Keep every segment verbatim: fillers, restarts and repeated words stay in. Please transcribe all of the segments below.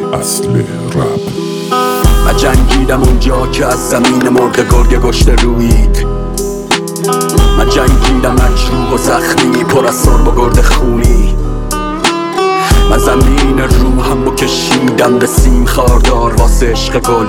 اصل رپ. من جنگیدم اونجا که از زمین مرده گرگ گشته روید. من جنگیدم مجروح و زخمی پر از سرب و گرد خونی. من زمین روحم رو کشیدم به سیم خاردار واسه عشق گل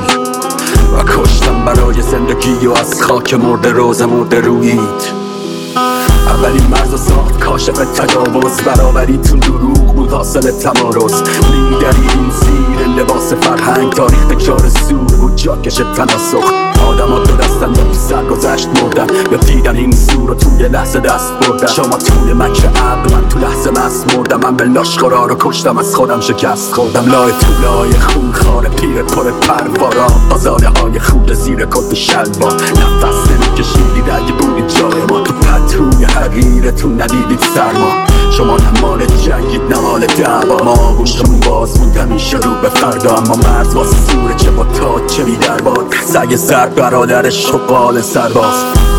و کشتم برای زندگی و از خاک مرده روز مرده روید. اولین مرز ساخت کاشف تجاوز، برابری تو دروغ بود حاصل تمارز. لیدری این زیر لباس فرهنگ، تاریخ تکرار زور بود جاکش تناسخ. آدم ها دو دستن یا سر گذشت مردن یا دیدن این زور رو توی لحظه دست بردن. شما توی مکر عقل، من تو لحظه مست مردم. من به لاشخورا رو کشتم، از خودم شکست خوردم. لای طولای خون خاره پیر پر پروارا، آزاده های خود زیر کت شلوار. نفس نمیکشیدید اگه بودید جای ما، تو پتروی حقیرتون ندیدید سرما. شما نمال جنگید نمال دعوا، ما گوشمون باز بود همیشه رو به فردا. اما مرز واسه سوره چه با تاج چه بی دربار، سگ زرد برادر شغال سرباز.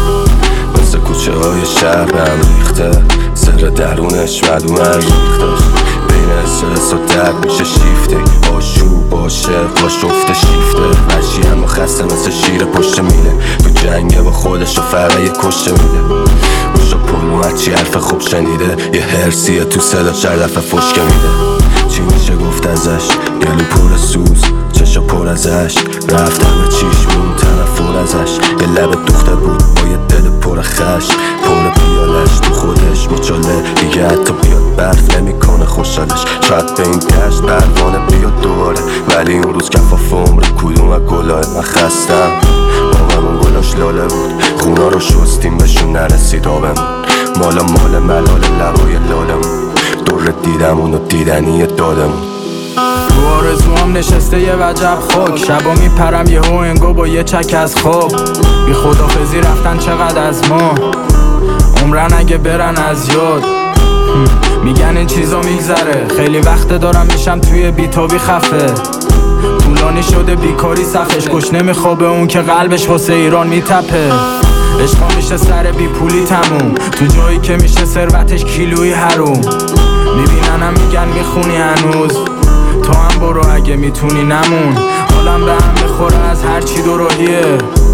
واسه کوچه های شهر به هم ریخته، سر درونش معلوم ریختش. بین استرس و درد میشه شیفته، آشوب باشه با شفته شیفته. وشی هم خسته مثل شیر پشت مینه، تو جنگه با خودش و فرقه یه کشته میده. روشا پلو هرچی حرف خوب شنیده، یه هرسیه تو صدا چر دفعه فشکه میده. چی میشه گفت ازش؟ گلو پر سوز، چشا پر ازش. رفتم به چیشمون طرفون ازش، یه لب دوخته بود با یه دل پر خش. پر پیالش تو خودش مچاله، دیگه حتی بیاد برف نمیکنه خوشحالش. شاید به این دشت پروانه بیاد دوباره، ولی اون روز کفاف عمر کدوم از گلای من خستم. بابمون گلاش لاله بود، خونا رو شستیم بهشون نرسید آبمون. مالا مال ملال لبای لالمون، دور دیدم اونو دیدنی دادمون. تو آرزوام نشسته یه وجب خوک، شبا میپرم یه هو انگو با یه چک از خوب. بی خدافزی رفتن چقدر از ما، عمرن اگه برن از یاد. میگن این چیزا میگذره، خیلی وقت دارم میشم توی بیتابی خفه. طولانی شده بیکاری صفش، گوش نمیخوابه اون که قلبش واسه ایران میتپه. عشقا میشه سر بی پولی تموم، تو جایی که میشه ثروتش کیلویی حروم. میبیننم میگن میخونی هنوز، تو هم برو اگه میتونی نمون. حالم به هم بخوره از هرچی دوراهیه،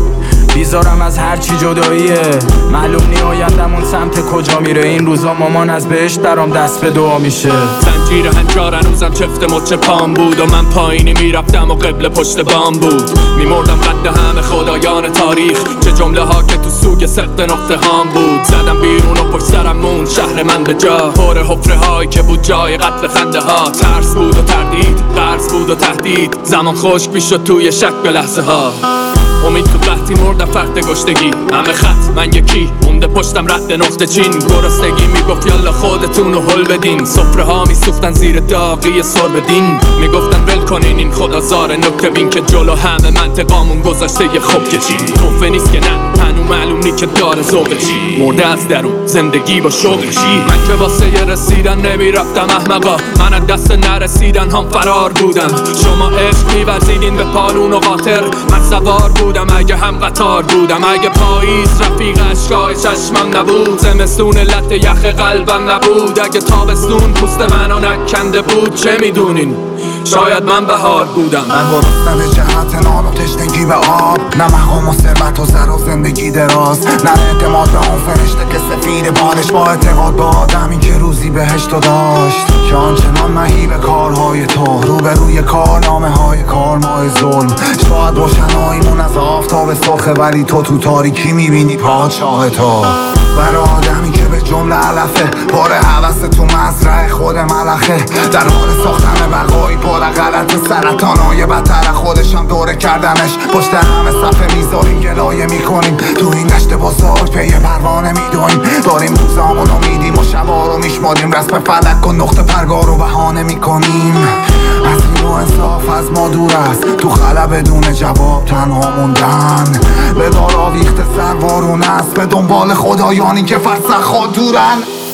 بیزارم از هرچی جداییه. معلوم نی آیندمون سمت کجا میره، این روزا مامان از بهشت برام دست به دعا میشه. زنجیر هنجار هنوزم چفت مچ پام بود و من پایینی میرفتم و قبل پشت بام بود. میمردم قد همه خدایان تاریخ، چه جمله ها که تو سوگ سخت نقطه هام بود. زدم بیرون و پشت سرم موند شهر من به جا، پر حفره هایی که بود جای قتل خنده ها. ترس بود و تردید، قرض بود و تهدید، زمان خشک میشد توی شک به لحظه ها. امید تو قحطی مرد فرد گشتگی، همه خط من یکی مونده پشتم رد نقطه چین. گرسنگی میگفت یالا خودتون رو حل بدین، سفره ها میسوختن زیر داغی سرب دین. میگفتن ول کنین این خدازار نکته بین، که جلو همه منطقامون گذاشته یه خوب که چی. توفه نیست که نه هنو معلوم نی که داره ذوق چی. مرده از درون زندگی با شوق چی. من که واسه یه رسیدن نمیرفتم احمقا، من از دست نرسیدن هم فرار بودم. شما عشق میورزیدین به پالون و قاطر، من سوار بودم اگه هم قطار بودم. اگه پاییز رفیق اشکای چشمم نبود، زمستون لط یخ قلبم نبود. اگه تابستون پوست منو نکنده بود، چه میدونین شاید من بهار بودم. من با رستن جهت نان و تشنگی به آب، نه مقام و ثروت و زر و زندگی دراز، نه اعتماد به اون فرشته که سفیر بارش، با اعتقاد به آدمی که روزی بهشت و داشت. که آنچنان مهیب کارهای تو، روبروی کارنامه های کارمای ظلم. شاید روشناییمون از آفتاب سرخه، ولی تو تو تاریکی میبینی پادشاه تو. برای آدمی که به جمله علفه، پر حوث تو مزرعه خود ملخه. در حال ساختن بقایی پر غلط، سرطانای بدتر خودشم دوره کردنش. پشت همه صفحه میذاریم گلایه میکنیم، تو این دشت بزرگ پی پروانه میدویم. داریم روزامونو میدیم و شبا رو میشماریم، رسم فلک و نقطه پرگار رو بهانه میکنیم. از این و انصاف از ما دور است، تو خلا بدون جواب تنها موندن. به دار آویخت سروارون است، به دنبال خدایانی که فرسخ ها دورن.